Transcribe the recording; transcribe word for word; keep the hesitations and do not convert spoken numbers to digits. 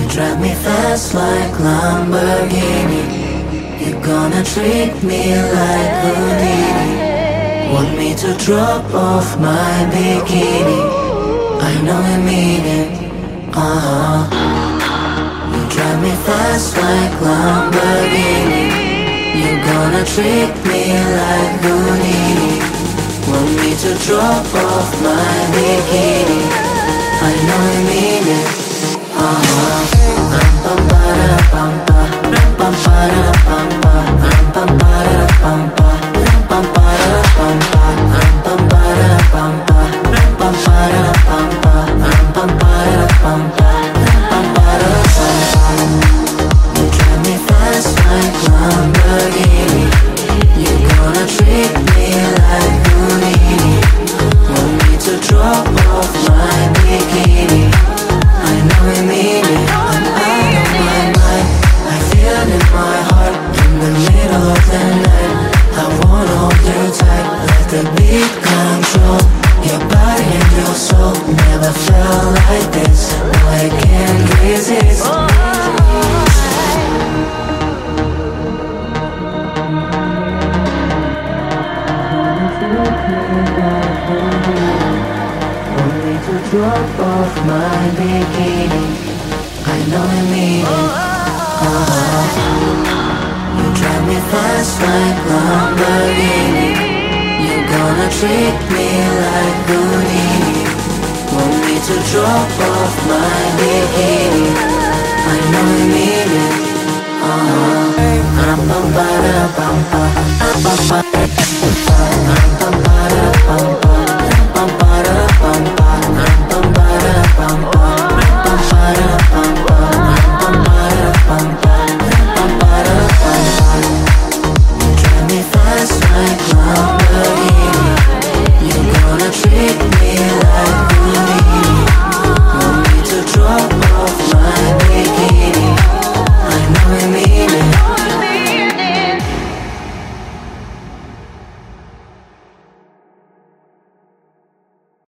drive me fast like Lamborghini. You're gonna treat me like Houdini. Want me to drop off my bikini. I know you mean it, uh-huh. You drive me fast like Lamborghini. You're gonna treat me like Houdini. Want me to drop off my bikini. I know you mean it, uh-huh. Ram pam para pam pa, ram pam para pam pa, ram pam para pam pa, ram pam para pam pa, ram pam para pam pa, ram pam para pam pa, ram pam para pam pa, ram pam para pam pa. You drive me fast like Lamborghini. You're gonna treat me like Houdini. Want me to drop off my bikini. I know you mean it, I'm out of my mind. I feel it in my heart, in the middle of the night. I wanna hold you tight, let the beat control your body and your soul. Never felt like this, no I can't resist. Want me to drop off my bikini. I know you mean it, uh-huh. You drive me fast like Lamborghini. You're gonna treat me like Houdini. Want me to drop off my bikini. I know you mean it, uh-huh. Ram pam para pam pa, ram pam para pam pa, ram pam para pam pa.